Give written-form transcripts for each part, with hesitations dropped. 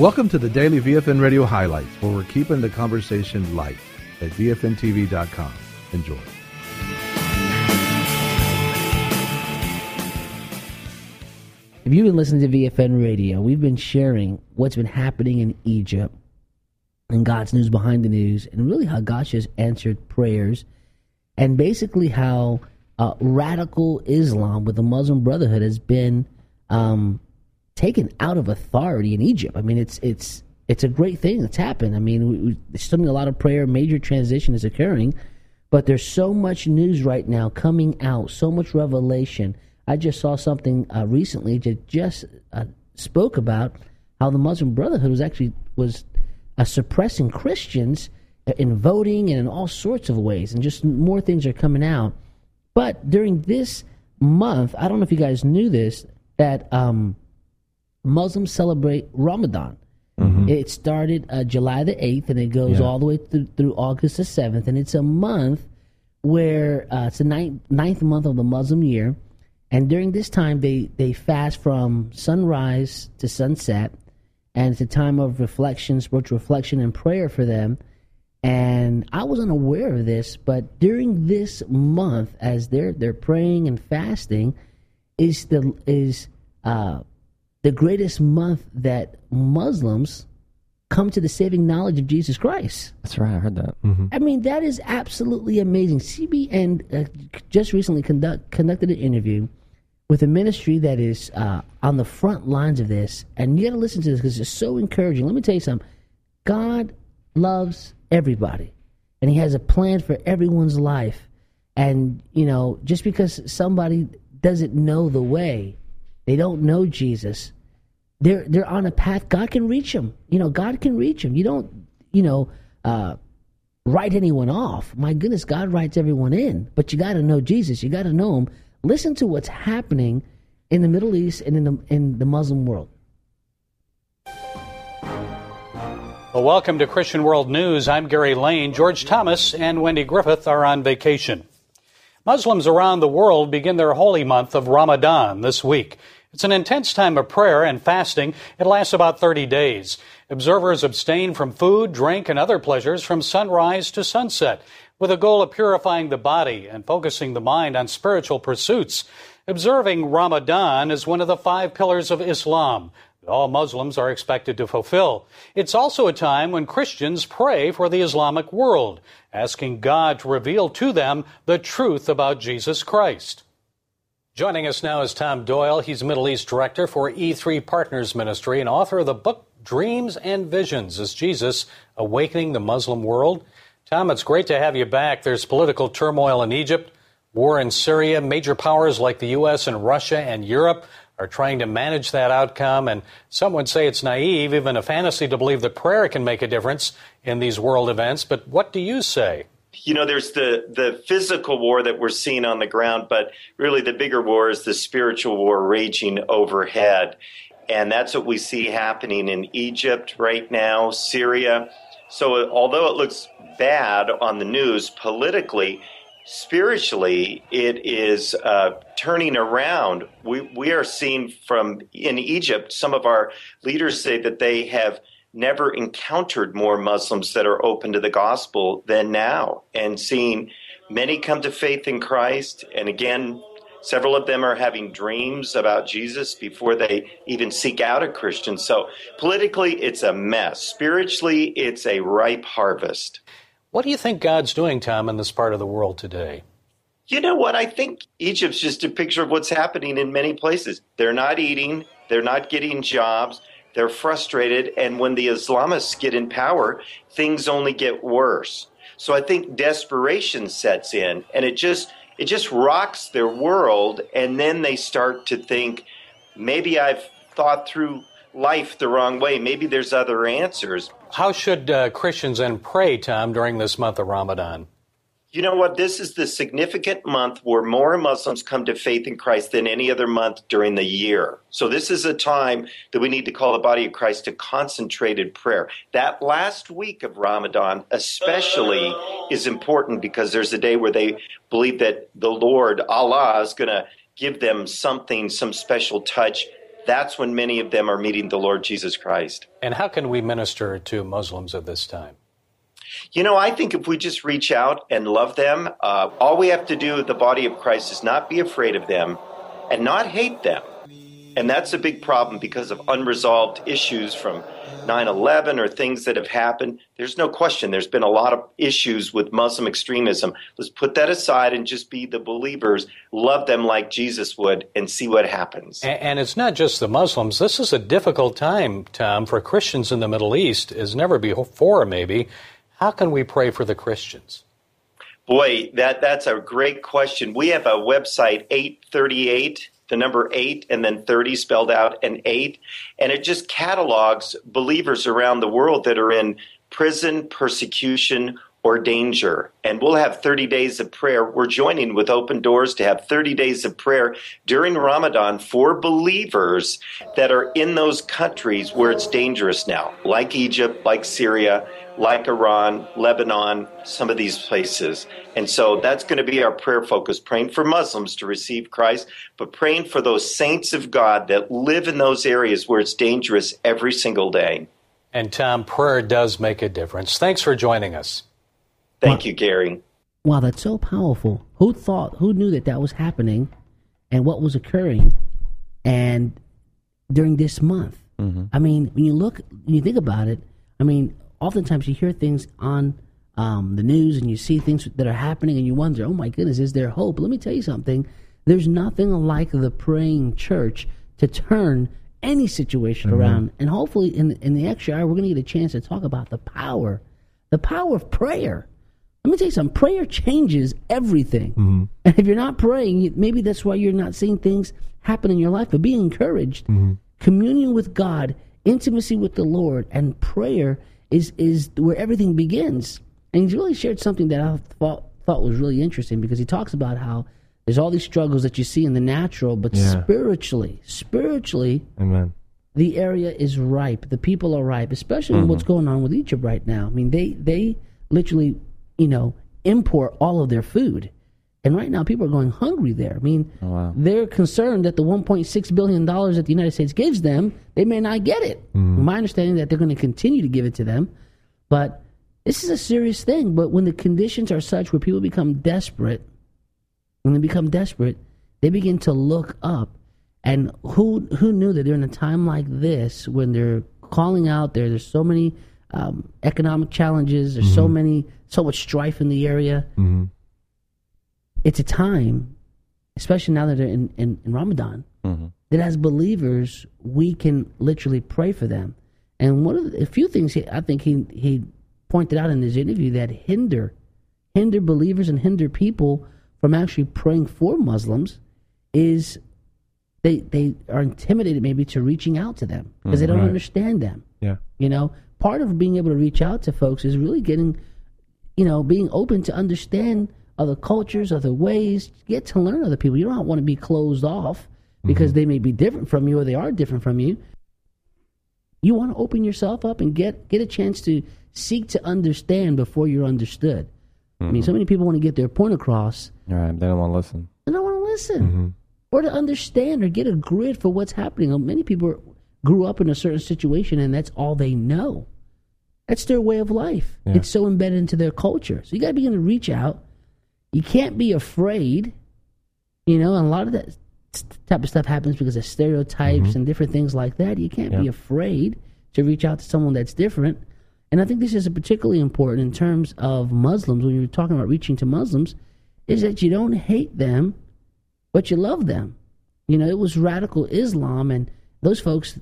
Welcome to the Daily VFN Radio Highlights, where we're keeping the conversation light at VFNTV.com. Enjoy. If you've been listening to VFN Radio, we've been sharing what's been happening in Egypt and God's news behind the news, and really how God has answered prayers, and basically how radical Islam with the Muslim Brotherhood has been taken out of authority in Egypt. I mean, it's a great thing that's happened. I mean, there's still a lot of prayer, major transition is occurring, but there's so much news right now coming out, so much revelation. I just saw something recently that just spoke about how the Muslim Brotherhood was suppressing Christians in voting and in all sorts of ways, and just more things are coming out. But during this month, I don't know if you guys knew this, that Muslims celebrate Ramadan. Mm-hmm. It started July the 8th, and it goes all the way through August the 7th, and it's a month where it's the ninth month of the Muslim year. And during this time, they fast from sunrise to sunset, and it's a time of reflection, spiritual reflection, and prayer for them. And I was unaware of this, but during this month, as they're praying and fasting, is the greatest month that Muslims come to the saving knowledge of Jesus Christ. That's right, I heard that. Mm-hmm. I mean, that is absolutely amazing. CBN just recently conducted an interview with a ministry that is on the front lines of this, and you got to listen to this because it's so encouraging. Let me tell you something. God loves everybody, and He has a plan for everyone's life. And, just because somebody doesn't know the way, they don't know Jesus, they're on a path. God can reach them. God can reach them. You don't, write anyone off. My goodness, God writes everyone in. But you got to know Jesus. You got to know Him. Listen to what's happening in the Middle East and in the Muslim world. Well, welcome to Christian World News. I'm Gary Lane. George Thomas and Wendy Griffith are on vacation. Muslims around the world begin their holy month of Ramadan this week. It's an intense time of prayer and fasting. It lasts about 30 days. Observers abstain from food, drink, and other pleasures from sunrise to sunset, with a goal of purifying the body and focusing the mind on spiritual pursuits. Observing Ramadan is one of the 5 pillars of Islam that all Muslims are expected to fulfill. It's also a time when Christians pray for the Islamic world, asking God to reveal to them the truth about Jesus Christ. Joining us now is Tom Doyle. He's Middle East Director for E3 Partners Ministry and author of the book Dreams and Visions: Is Jesus Awakening the Muslim World? Tom, it's great to have you back. There's political turmoil in Egypt, war in Syria. Major powers like the U.S. and Russia and Europe are trying to manage that outcome. And some would say it's naive, even a fantasy, to believe that prayer can make a difference in these world events. But what do you say? There's the physical war that we're seeing on the ground, but really the bigger war is the spiritual war raging overhead. And that's what we see happening in Egypt right now, Syria. So although it looks bad on the news politically, spiritually, it is turning around. We are seeing in Egypt, some of our leaders say that they have never encountered more Muslims that are open to the gospel than now, and seeing many come to faith in Christ. And again, several of them are having dreams about Jesus before they even seek out a Christian. So politically, it's a mess. Spiritually, it's a ripe harvest. What do you think God's doing, Tom, in this part of the world today? You know what? I think Egypt's just a picture of what's happening in many places. They're not eating. They're not getting jobs. They're frustrated. And when the Islamists get in power, things only get worse. So I think desperation sets in, and it just rocks their world. And then they start to think, maybe I've thought through life the wrong way. Maybe there's other answers. How should Christians then pray, Tom, during this month of Ramadan? You know what? This is the significant month where more Muslims come to faith in Christ than any other month during the year. So this is a time that we need to call the body of Christ to concentrated prayer. That last week of Ramadan especially is important because there's a day where they believe that the Lord, Allah, is going to give them something, some special touch that's when many of them are meeting the Lord Jesus Christ. And how can we minister to Muslims at this time? I think if we just reach out and love them, all we have to do with the body of Christ is not be afraid of them and not hate them. And that's a big problem because of unresolved issues from 9/11 or things that have happened. There's no question there's been a lot of issues with Muslim extremism. Let's put that aside and just be the believers, love them like Jesus would, and see what happens. And it's not just the Muslims. This is a difficult time, Tom, for Christians in the Middle East, as never before maybe. How can we pray for the Christians? Boy, that's a great question. We have a website, 838, the number 8 and then 30 spelled out and 8, and it just catalogs believers around the world that are in prison, persecution, or danger. And we'll have 30 days of prayer. We're joining with Open Doors to have 30 days of prayer during Ramadan for believers that are in those countries where it's dangerous now, like Egypt, like Syria, like Iran, Lebanon, some of these places. And so that's going to be our prayer focus, praying for Muslims to receive Christ, but praying for those saints of God that live in those areas where it's dangerous every single day. And Tom, prayer does make a difference. Thanks for joining us. Thank you, Gary. Wow, that's so powerful. Who knew that was happening and what was occurring and during this month? Mm-hmm. I mean, when you think about it, I mean, oftentimes you hear things on the news and you see things that are happening and you wonder, oh my goodness, is there hope? Let me tell you something. There's nothing like the praying church to turn any situation around. And hopefully in the extra hour, we're going to get a chance to talk about the power of prayer. Let me tell you something. Prayer changes everything. Mm-hmm. And if you're not praying, maybe that's why you're not seeing things happen in your life. But be encouraged. Mm-hmm. Communion with God, intimacy with the Lord, and prayer is where everything begins. And he's really shared something that I thought was really interesting, because he talks about how there's all these struggles that you see in the natural, but spiritually, Amen. The area is ripe. The people are ripe, especially what's going on with Egypt right now. I mean, they literally, import all of their food. And right now people are going hungry there. I mean, they're concerned that the $1.6 billion that the United States gives them, they may not get it. My understanding that they're going to continue to give it to them. But this is a serious thing. But when the conditions are such where people become desperate, they begin to look up. And who knew that during a time like this, when they're calling out there's so many economic challenges, there's so much strife in the area. It's a time, especially now that they're in Ramadan, that as believers, we can literally pray for them. And one of a few things I think he pointed out in his interview that hinder believers and hinder people from actually praying for Muslims is they are intimidated maybe to reaching out to them because they don't understand them. Yeah. Part of being able to reach out to folks is really getting, being open to understand other cultures, other ways, get to learn other people. You don't want to be closed off because they may be different from you or they are different from you. You want to open yourself up and get a chance to seek to understand before you're understood. I mean, so many people want to get their point across. Right, they don't want to listen. They don't want to listen. Or to understand or get a grid for what's happening. Many people grew up in a certain situation and that's all they know. That's their way of life. Yeah. It's so embedded into their culture. So you got to begin to reach out. You can't be afraid, and a lot of that type of stuff happens because of stereotypes and different things like that. You can't be afraid to reach out to someone that's different. And I think this is particularly important in terms of Muslims, when you're talking about reaching to Muslims, is that you don't hate them, but you love them. It was radical Islam and those folks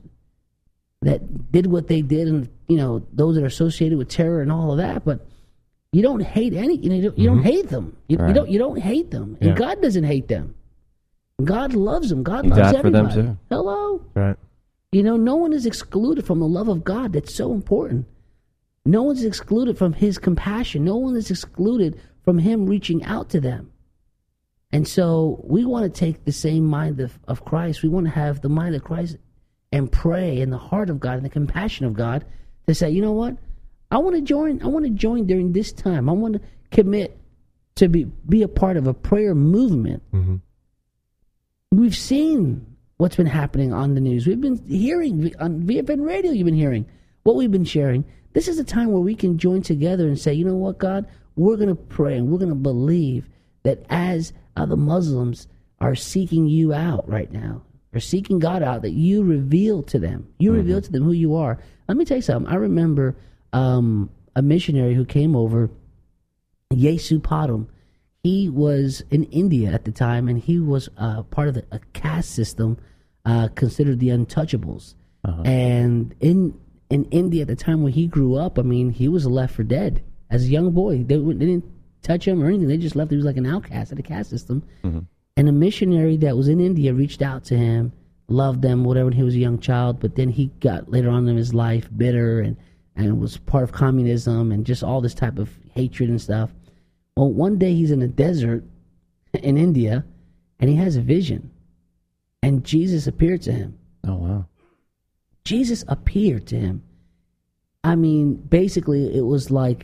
that did what they did and, those that are associated with terror and all of that, but you don't hate you don't hate them. You don't hate them. And God doesn't hate them. God loves them. God loves everybody. For them too. Hello? Right. No one is excluded from the love of God. That's so important. No one's excluded from his compassion. No one is excluded from him reaching out to them. And so we want to take the same mind of Christ. We want to have the mind of Christ and pray in the heart of God and the compassion of God to say, you know what? I want to join during this time. I want to commit to be a part of a prayer movement. We've seen what's been happening on the news. We've been hearing on VFN Radio, you've been hearing what we've been sharing. This is a time where we can join together and say, you know what, God, we're going to pray and we're going to believe that as the Muslims are seeking you out right now, or seeking God out, that you reveal to them. You reveal to them who you are. Let me tell you something. I remember a missionary who came over, Yesu Padam. He was in India at the time, and he was part of a caste system considered the untouchables. And in India at the time when he grew up, I mean, he was left for dead as a young boy. They didn't touch him or anything. They just left him. He was like an outcast of the caste system. And a missionary that was in India reached out to him, loved them, whatever, when he was a young child. But then he got later on in his life bitter and was part of communism and just all this type of hatred and stuff. Well, one day he's in a desert in India, and he has a vision. And Jesus appeared to him. Oh, wow. Jesus appeared to him. I mean, basically, it was like,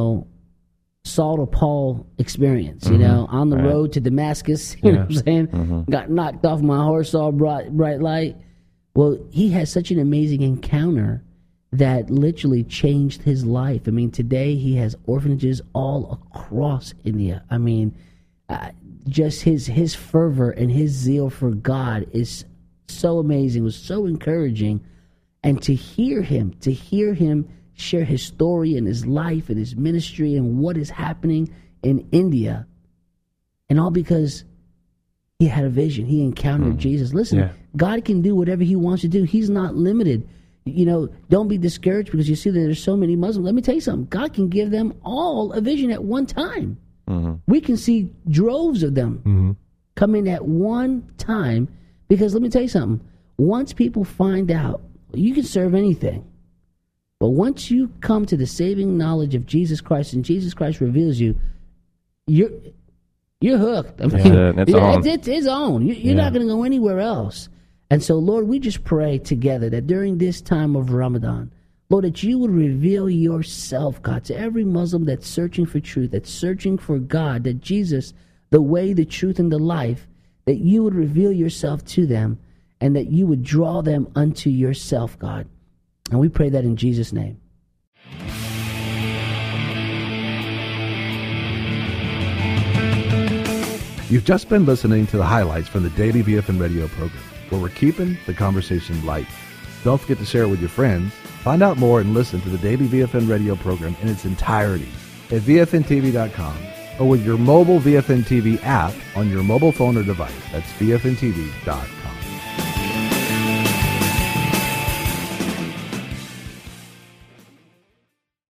Saul to Paul experience, on the road to Damascus, you know what I'm saying? Got knocked off my horse, saw bright light. Well, he had such an amazing encounter that literally changed his life. I mean, today he has orphanages all across India. I mean, just his fervor and his zeal for God is so amazing, was so encouraging. And to hear him share his story and his life and his ministry and what is happening in India, and all because he had a vision. He encountered Jesus. Listen, God can do whatever he wants to do. He's not limited. Don't be discouraged because you see that there's so many Muslims. Let me tell you something. God can give them all a vision at one time. We can see droves of them come in at one time, because let me tell you something. Once people find out, you can serve anything. But once you come to the saving knowledge of Jesus Christ and Jesus Christ reveals you, you're hooked. I mean, it's his own. You're not going to go anywhere else. And so, Lord, we just pray together that during this time of Ramadan, Lord, that you would reveal yourself, God, to every Muslim that's searching for truth, that's searching for God, that Jesus, the way, the truth, and the life, that you would reveal yourself to them and that you would draw them unto yourself, God. And we pray that in Jesus' name. You've just been listening to the highlights from the Daily VFN Radio program, where we're keeping the conversation light. Don't forget to share it with your friends. Find out more and listen to the Daily VFN Radio program in its entirety at VFNTV.com or with your mobile VFN TV app on your mobile phone or device. That's VFNTV.com.